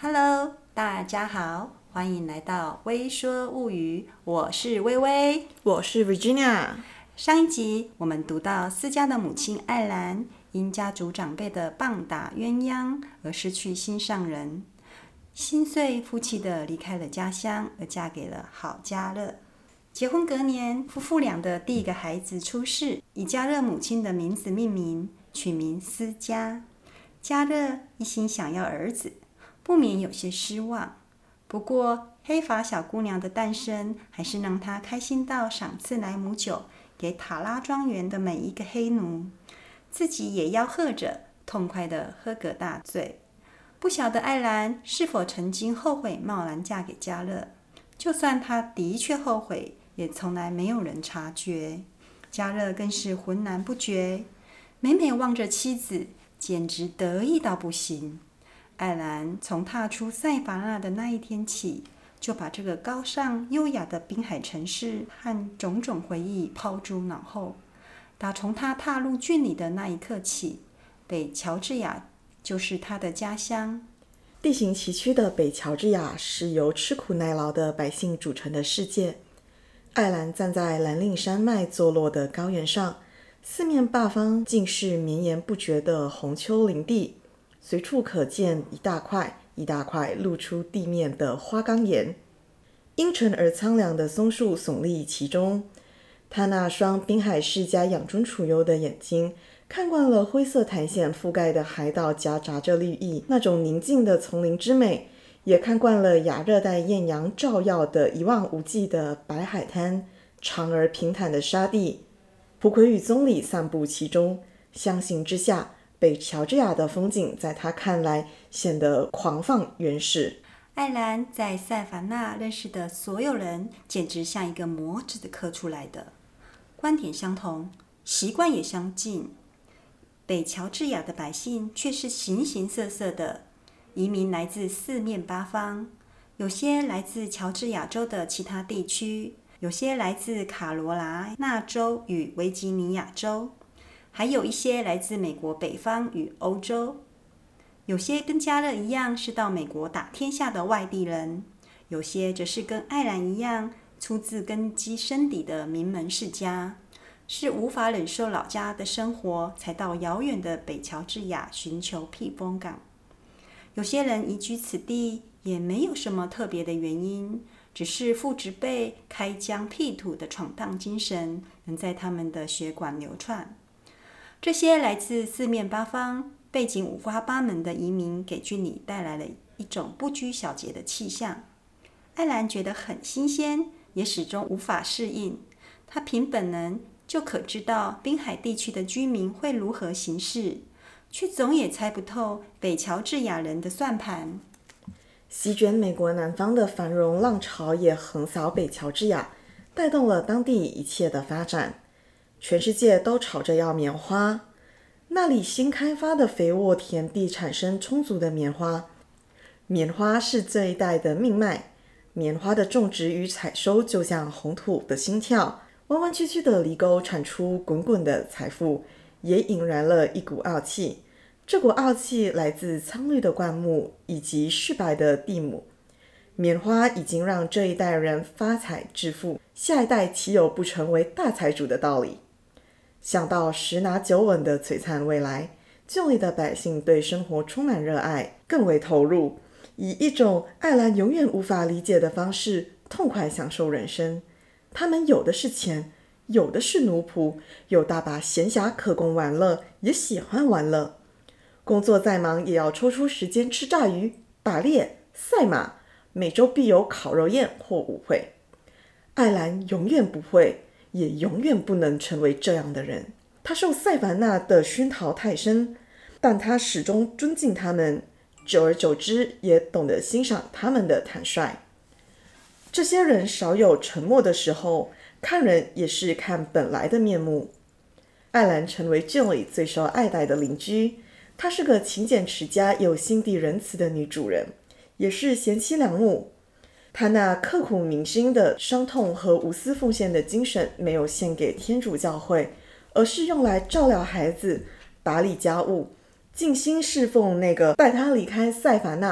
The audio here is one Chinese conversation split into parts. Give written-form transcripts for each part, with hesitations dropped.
Hello， 大家好，欢迎来到微说物语，我是微微， 我是 Virginia。 上一集我们读到思嘉的母亲艾兰因家族长辈的棒打鸳鸯而失去心上人，心碎夫妻的离开了家乡，而嫁给了郝家乐。结婚隔年，夫妇俩的第一个孩子出世，以家乐母亲的名字命名，取名思嘉。家乐一心想要儿子，不免有些失望。不过黑发小姑娘的诞生，还是让他开心到赏赐莱姆酒给塔拉庄园的每一个黑奴，自己也吆喝着痛快地喝个大醉。不晓得艾兰是否曾经后悔贸然嫁给家乐，就算她的确后悔，也从来没有人察觉。家乐更是浑然不觉，每每望着妻子，简直得意到不行。艾兰从踏出塞法纳的那一天起，就把这个高尚优雅的滨海城市和种种回忆抛诸脑后。打从她踏入郡里的那一刻起，北乔治亚就是她的家乡。 地形崎岖的北乔治亚是由吃苦耐劳的百姓组成的世界。艾兰站在蓝岭山脉坐落的高原上，四面八方尽是绵延不绝的红丘陵地，随处可见一大块一大块露出地面的花岗岩。阴沉而苍凉的松树耸立其中，他那双滨海世家养尊处优的眼睛，看惯了灰色苔藓覆盖的海岛夹杂着绿意那种宁静的丛林之美，也看惯了亚热带艳阳照耀的一望无际的白海滩，长而平坦的沙地。蒲葵与棕榈散布其中，相形之下，北乔治亚的风景在他看来显得狂放原始。 艾兰在塞凡纳认识的所有人，简直像一个模子刻出来的，观点相同，习惯也相近。北乔治亚的百姓却是形形色色的，移民来自四面八方，有些来自乔治亚州的其他地区，有些来自卡罗来纳州与维吉尼亚州，还有一些来自美国北方与欧洲。有些跟家乐一样是到美国打天下的外地人，有些则是跟艾兰一样出自根基深底的名门世家，是无法忍受老家的生活，才到遥远的北乔治亚寻求避风港。有些人移居此地也没有什么特别的原因，只是父执辈开疆辟土的闯荡精神能在他们的血管流窜。这些来自四面八方、背景五花八门的移民，给郡里带来了一种不拘小节的气象。艾兰觉得很新鲜，也始终无法适应。她凭本能就可知道滨海地区的居民会如何行事，却总也猜不透北乔治亚人的算盘。 席卷美国南方的繁荣浪潮也横扫北乔治亚，带动了当地一切的发展。全世界都吵着要棉花，那里新开发的肥沃田地产生充足的棉花。棉花是这一带的命脉，棉花的种植与采收就像红土的心跳，弯弯曲曲的犁沟产出滚滚的财富，也引燃了一股傲气。这股傲气来自苍绿的灌木以及赤白的地亩。棉花已经让这一代人发财致富，下一代岂有不成为大财主的道理？想到十拿九稳的璀璨未来，郡里的百姓对生活充满热爱，更为投入，以一种艾兰永远无法理解的方式痛快享受人生。他们有的是钱，有的是奴仆，有大把闲暇可供玩乐，也喜欢玩乐。工作再忙也要抽出时间吃炸鱼、打猎、赛马，每周必有烤肉宴或舞会。艾兰永远不会，也永远不能成为这样的人。他受塞凡纳的熏陶太深，但他始终尊敬他们，久而久之也懂得欣赏他们的坦率。这些人少有沉默的时候，看人也是看本来的面目。艾兰成为郡里最受爱戴的邻居，她是个勤俭持家又心地仁慈的女主人，也是贤妻良母。她那刻苦铭心的伤痛和无私奉献的精神，没有献给天主教会，而是用来照料孩子、打理家务，尽心侍奉那个带她离开塞凡纳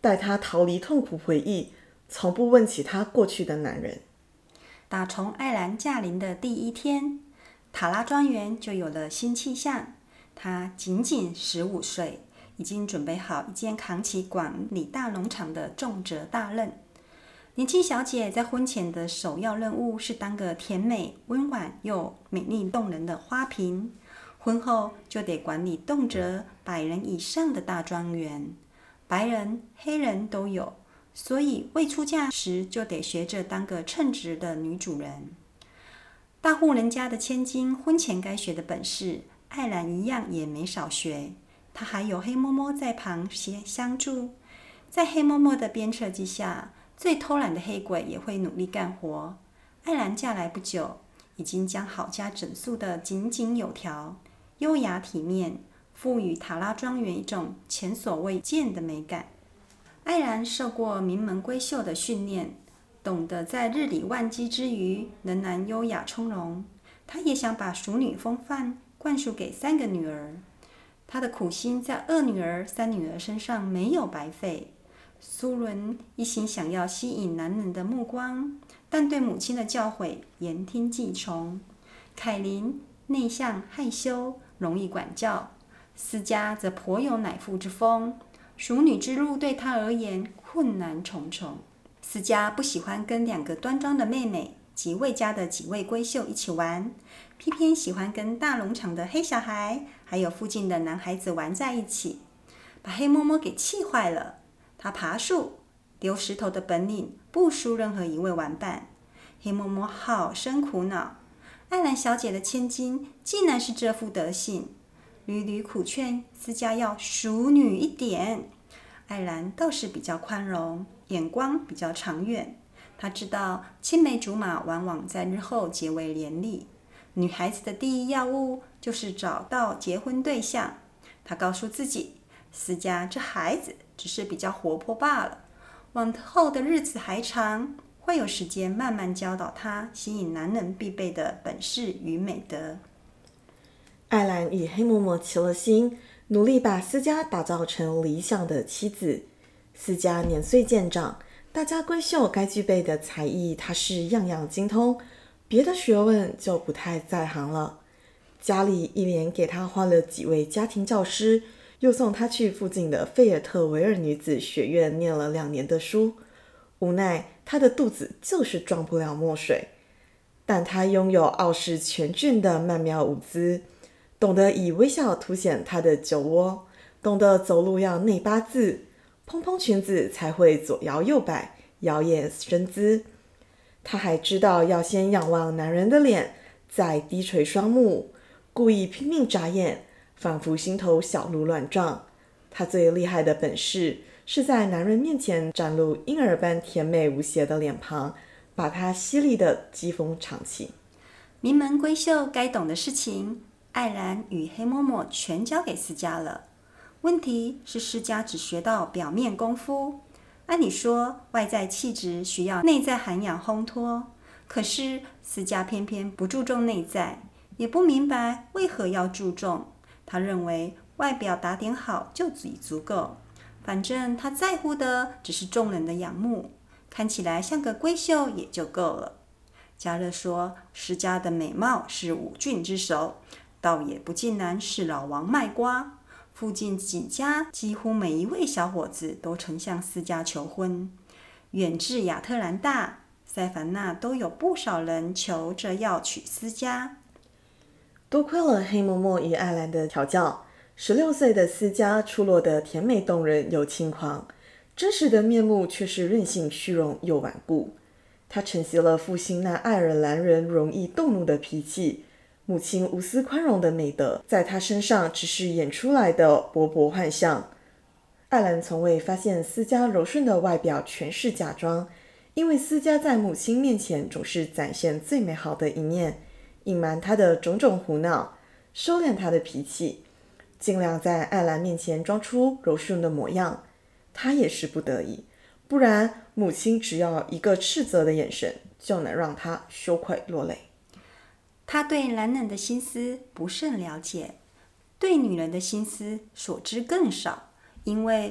带她逃离痛苦回忆，从不问起她过去的男人。 打从艾兰驾临的第一天，塔拉庄园就有了新气象。她仅仅15岁，已经准备好一肩扛起管理大农场的重责大任。年轻小姐在婚前的首要任务是当个甜美、温婉又美丽动人的花瓶，婚后就得管理动辄100人以上的大庄园，白人、黑人都有，所以未出嫁时就得学着当个称职的女主人。大户人家的千金婚前该学的本事，艾兰一样也没少学。她还有黑嬷嬷在旁相助，在黑嬷嬷的鞭策之下，最偷懒的黑鬼也会努力干活。艾兰嫁来不久，已经将郝家整肃得井井有条，优雅体面，赋予塔拉庄园一种前所未见的美感。艾兰受过名门闺秀的训练，懂得在日理万机之余仍然优雅从容。她也想把淑女风范灌输给3个女儿。她的苦心在2女儿、3女儿身上没有白费。苏伦一心想要吸引男人的目光，但对母亲的教诲言听计从。凯琳内向害羞，容易管教；思嘉则颇有乃妇之风，淑女之路对她而言困难重重。思嘉不喜欢跟2个端庄的妹妹及魏家的几位闺秀一起玩，偏偏喜欢跟大农场的黑小孩还有附近的男孩子玩在一起，把黑嬷嬷给气坏了。他爬树、丢石头的本领不输任何一位玩伴。黑嬷嬷好生苦恼，艾兰小姐的千金竟然是这副德行，屡屡苦劝思嘉要淑女一点。艾兰倒是比较宽容，眼光比较长远。她知道青梅竹马往往在日后结为连理，女孩子的第一要务就是找到结婚对象。她告诉自己，思嘉这孩子只是比较活泼罢了，往后的日子还长，会有时间慢慢教导她吸引男人必备的本事与美德。 艾兰与黑嬷嬷齐了心，努力把思嘉打造成理想的妻子。思嘉年岁渐长，大家闺秀该具备的才艺她是样样精通，别的学问就不太在行了。家里一连给她换了几位家庭教师，又送她去附近的费尔特维尔女子学院念了2年的书。无奈她的肚子就是装不了墨水，但她拥有傲视全郡的曼妙舞姿，懂得以微笑凸显她的酒窝，懂得走路要内八字，蓬蓬裙子才会左摇右摆，摇曳身姿。她还知道要先仰望男人的脸，再低垂双目，故意拼命眨眼，仿佛心头小鹿乱撞。她最厉害的本事是在男人面前展露婴儿般甜美无邪的脸庞，把她犀利的讥讽藏起。 名门闺秀该懂的事情，艾兰与黑嬷嬷全交给思嘉了。问题是思嘉只学到表面功夫，按理说外在气质需要内在涵养烘托，可是思嘉偏偏不注重内在，也不明白为何要注重。他认为外表打点好就已足够，反正他在乎的只是众人的仰慕，看起来像个闺秀也就够了。嘉乐说思嘉的美貌是5郡之首，倒也不尽然是老王卖瓜。附近几家几乎每一位小伙子都曾向思嘉求婚，远至亚特兰大、塞凡纳都有不少人求着要娶思嘉。 多亏了黑嬷嬷与艾兰的调教，16岁的思嘉出落得甜美动人又轻狂，真实的面目却是任性虚荣又顽固。她承袭了父亲那爱尔兰人容易动怒的脾气，母亲无私宽容的美德，在她身上只是演出来的勃勃幻象。艾兰从未发现思嘉柔顺的外表全是假装，因为思嘉在母亲面前总是展现最美好的一面，隐瞒她的种种胡闹，收敛她的脾气，尽量在艾兰面前装出柔顺的模样。她也是不得已，不然母亲只要一个斥责的眼神，就能让她羞愧落泪。 他对男人的心思不甚了解，对女人的心思所知更少，因为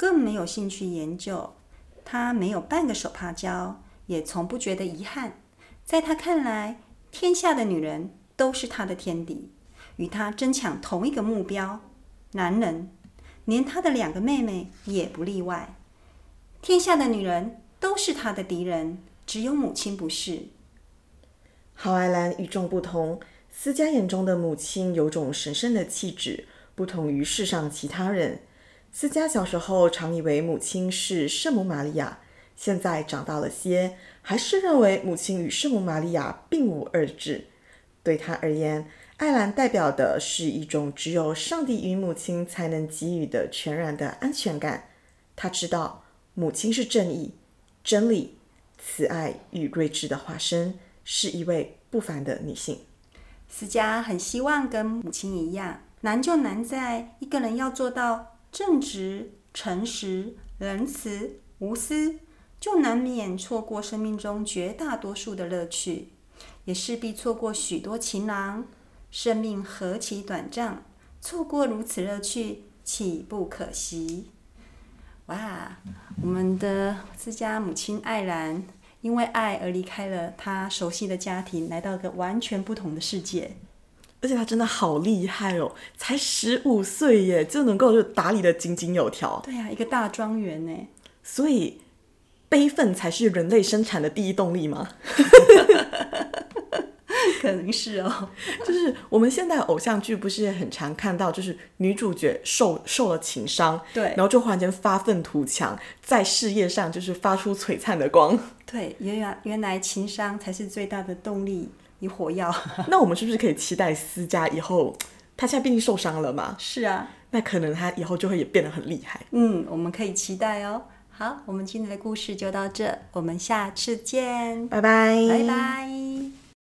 更没有兴趣研究。他没有半个手帕交，也从不觉得遗憾。在他看来，天下的女人都是他的天敌，与他争抢同一个目标——男人，连他的2个妹妹也不例外。天下的女人都是他的敌人，只有母亲不是。 郝爱兰与众不同，思嘉眼中的母亲有种神圣的气质，不同于世上其他人。思嘉小时候常以为母亲是圣母玛利亚，现在长大了些，还是认为母亲与圣母玛利亚并无二致。对她而言，爱兰代表的是一种只有上帝与母亲才能给予的全然的安全感。她知道母亲是正义、真理、慈爱与睿智的化身，是一位不凡的女性。 思嘉很希望跟母亲一样，难就难在一个人要做到正直、诚实、仁慈、无私，就难免错过生命中绝大多数的乐趣，也势必错过许多情郎。生命何其短暂，错过如此乐趣，岂不可惜？哇，我们的思嘉母亲爱兰，因为爱而离开了她熟悉的家庭，来到一个完全不同的世界。 而且她真的好厉害哦，才15岁耶，就能够就打理得井井有条。 对啊，一个大庄园呢。 所以悲愤才是人类生产的第一动力吗？ 可能是哦。 就是我们现在偶像剧不是很常看到，就是女主角受了情伤， 对， 然后就忽然间发愤图强，在事业上就是发出璀璨的光。 对，原来情伤才是最大的动力与火药。 那我们是不是可以期待思嘉以后，她现在毕竟受伤了嘛？ 是啊， 那可能她以后就会也变得很厉害。 我们可以期待哦。好，我们今天的故事就到这，我们下次见， 拜拜， 拜拜。